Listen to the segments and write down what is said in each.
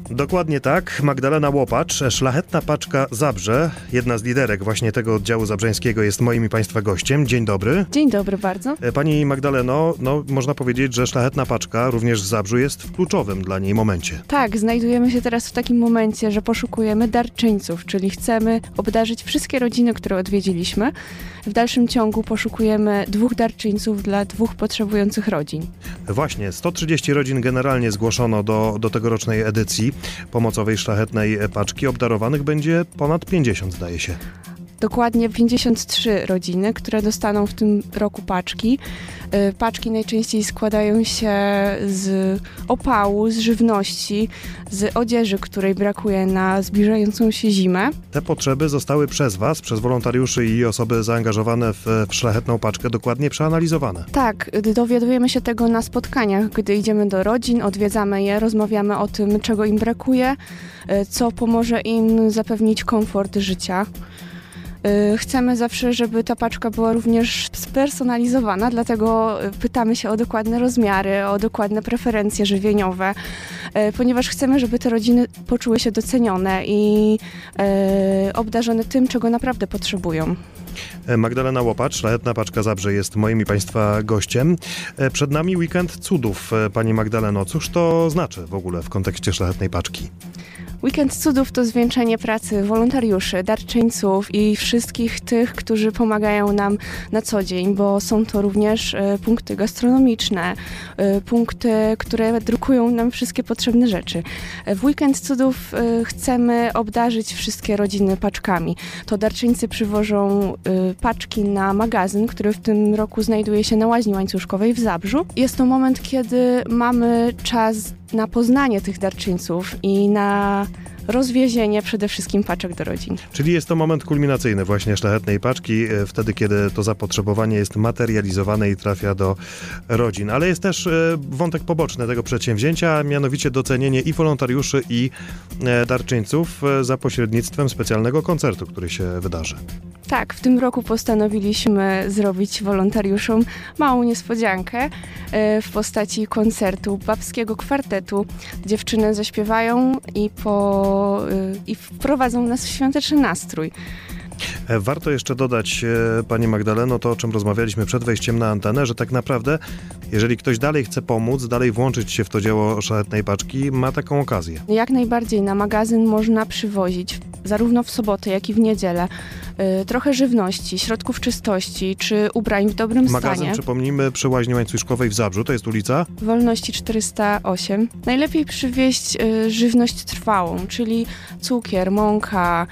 Dokładnie tak. Magdalena Łopacz, Szlachetna Paczka Zabrze, jedna z liderek właśnie tego oddziału zabrzeńskiego, jest moim i Państwa gościem. Dzień dobry. Dzień dobry bardzo. Pani Magdaleno, można powiedzieć, że Szlachetna Paczka również w Zabrzu jest w kluczowym dla niej momencie. Tak, znajdujemy się teraz w takim momencie, że poszukujemy darczyńców, czyli chcemy obdarzyć wszystkie rodziny, które odwiedziliśmy. W dalszym ciągu poszukujemy 2 darczyńców dla 2 potrzebujących rodzin. Właśnie, 130 rodzin generalnie zgłoszono do tegorocznej edycji pomocowej Szlachetnej Paczki. Obdarowanych będzie ponad 50, zdaje się. Dokładnie 53 rodziny, które dostaną w tym roku paczki. Paczki najczęściej składają się z opału, z żywności, z odzieży, której brakuje na zbliżającą się zimę. Te potrzeby zostały przez Was, przez wolontariuszy i osoby zaangażowane w Szlachetną Paczkę dokładnie przeanalizowane. Tak, dowiadujemy się tego na spotkaniach, gdy idziemy do rodzin, odwiedzamy je, rozmawiamy o tym, czego im brakuje, co pomoże im zapewnić komfort życia. Chcemy zawsze, żeby ta paczka była również spersonalizowana, dlatego pytamy się o dokładne rozmiary, o dokładne preferencje żywieniowe, ponieważ chcemy, żeby te rodziny poczuły się docenione i obdarzone tym, czego naprawdę potrzebują. Magdalena Łopacz, Szlachetna Paczka Zabrze jest moim i Państwa gościem. Przed nami weekend cudów, Pani Magdaleno. Cóż to znaczy w ogóle w kontekście Szlachetnej Paczki? Weekend cudów to zwieńczenie pracy wolontariuszy, darczyńców i wszystkich tych, którzy pomagają nam na co dzień, bo są to również punkty gastronomiczne, punkty, które drukują nam wszystkie potrzebne rzeczy. W Weekend cudów chcemy obdarzyć wszystkie rodziny paczkami. To darczyńcy przywożą paczki na magazyn, który w tym roku znajduje się na Łaźni Łańcuszkowej w Zabrzu. Jest to moment, kiedy mamy czas na poznanie tych darczyńców i na rozwiezienie przede wszystkim paczek do rodzin. Czyli jest to moment kulminacyjny właśnie Szlachetnej Paczki, wtedy kiedy to zapotrzebowanie jest materializowane i trafia do rodzin. Ale jest też wątek poboczny tego przedsięwzięcia, mianowicie docenienie i wolontariuszy, i darczyńców za pośrednictwem specjalnego koncertu, który się wydarzy. Tak, w tym roku postanowiliśmy zrobić wolontariuszom małą niespodziankę w postaci koncertu babskiego kwartetu. Dziewczyny zaśpiewają i wprowadzą nas w świąteczny nastrój. Warto jeszcze dodać, Pani Magdaleno, to o czym rozmawialiśmy przed wejściem na antenę, że tak naprawdę, jeżeli ktoś dalej chce pomóc, dalej włączyć się w to dzieło Szlachetnej Paczki, ma taką okazję. Jak najbardziej na magazyn można przywozić, zarówno w sobotę, jak i w niedzielę, trochę żywności, środków czystości czy ubrań w dobrym stanie. Magazyn, przypomnijmy, przy Łaźni Łańcuszkowej w Zabrzu, to jest ulica? Wolności 408. Najlepiej przywieźć żywność trwałą, czyli cukier, mąka,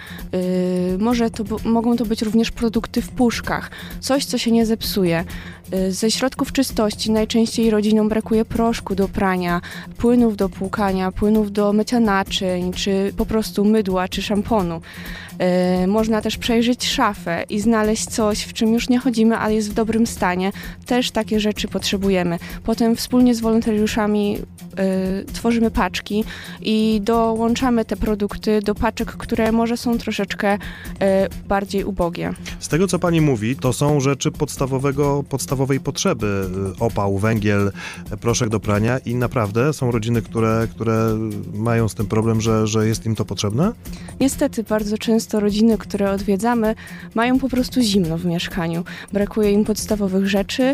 mogą to być również produkty w puszkach, coś, co się nie zepsuje. Ze środków czystości najczęściej rodzinom brakuje proszku do prania, płynów do płukania, płynów do mycia naczyń, czy po prostu mydła, czy szamponu. Można też przejrzeć szafę i znaleźć coś, w czym już nie chodzimy, ale jest w dobrym stanie. Też takie rzeczy potrzebujemy. Potem wspólnie z wolontariuszami tworzymy paczki i dołączamy te produkty do paczek, które może są troszeczkę bardziej ubogie. Z tego, co Pani mówi, to są rzeczy podstawowej potrzeby. Opał, węgiel, proszek do prania i naprawdę są rodziny, które mają z tym problem, że jest im to potrzebne? Niestety bardzo często rodziny, które odwiedzamy, mają po prostu zimno w mieszkaniu. Brakuje im podstawowych rzeczy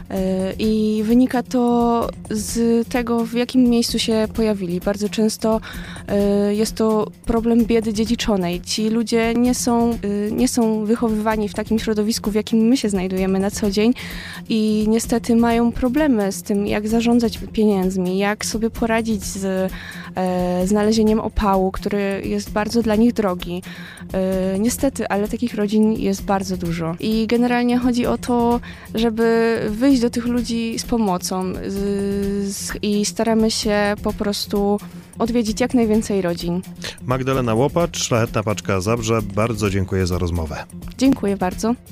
i wynika to z tego, w jakim miejscu się pojawili. Bardzo często jest to problem biedy dziedziczonej. Ci ludzie nie są wychowywani w takim środowisku, w jakim my się znajdujemy na co dzień i niestety mają problemy z tym, jak zarządzać pieniędzmi, jak sobie poradzić z znalezieniem opału, który jest bardzo dla nich drogi. Niestety, ale takich rodzin jest bardzo dużo. I generalnie chodzi o to, żeby wyjść do tych ludzi z pomocą i staramy się po prostu odwiedzić jak najwięcej rodzin. Magdalena Łopacz, Szlachetna Paczka Zabrze, bardzo dziękuję za rozmowę. Dziękuję bardzo.